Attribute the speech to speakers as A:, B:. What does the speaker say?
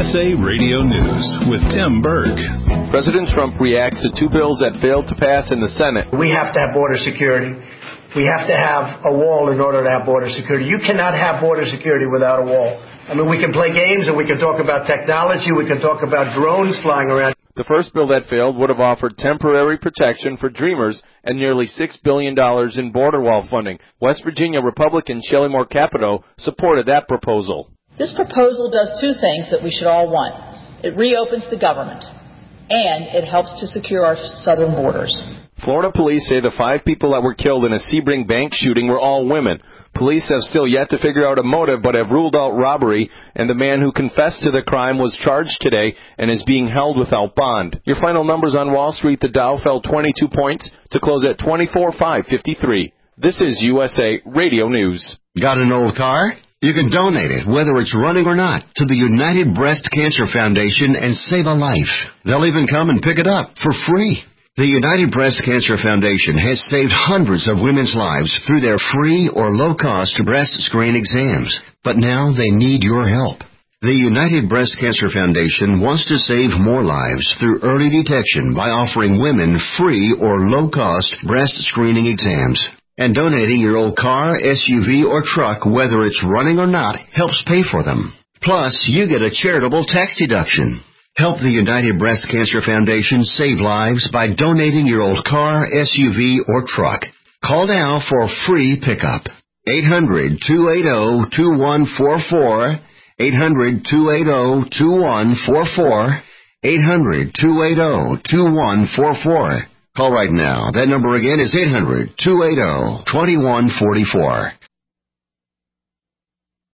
A: USA Radio News with Tim Berg.
B: President Trump reacts to two bills that failed to pass in the Senate.
C: We have to have border security. We have to have a wall in order to have border security. You cannot have border security without a wall. I mean, we can play games and we can talk about technology. We can talk about drones flying around.
B: The first bill that failed would have offered temporary protection for dreamers and nearly $6 billion in border wall funding. West Virginia Republican Shelley Moore Capito supported that proposal.
D: This proposal does two things that we should all want. It reopens the government, and it helps to secure our southern borders.
B: Florida police say the 5 people that were killed in a Sebring bank shooting were all women. Police have still yet to figure out a motive, but have ruled out robbery, and the man who confessed to the crime was charged today and is being held without bond. Your final numbers on Wall Street: the Dow fell 22 points to close at 24,553. This is USA Radio News.
E: Got an old car? You can donate it, whether it's running or not, to the United Breast Cancer Foundation and save a life. They'll even come and pick it up for free. The United Breast Cancer Foundation has saved hundreds of women's lives through their free or low-cost breast screen exams. But now they need your help. The United Breast Cancer Foundation wants to save more lives through early detection by offering women free or low-cost breast screening exams. And donating your old car, SUV, or truck, whether it's running or not, helps pay for them. Plus, you get a charitable tax deduction. Help the United Breast Cancer Foundation save lives by donating your old car, SUV, or truck. Call now for free pickup. 800-280-2144. 800-280-2144. 800-280-2144. Call right now. That number again is 800-280-2144.